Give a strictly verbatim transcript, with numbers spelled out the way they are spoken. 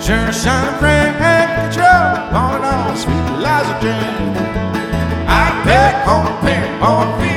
sure shine friend had control on it all, sweet Eliza Jane. I bet on a pin, on a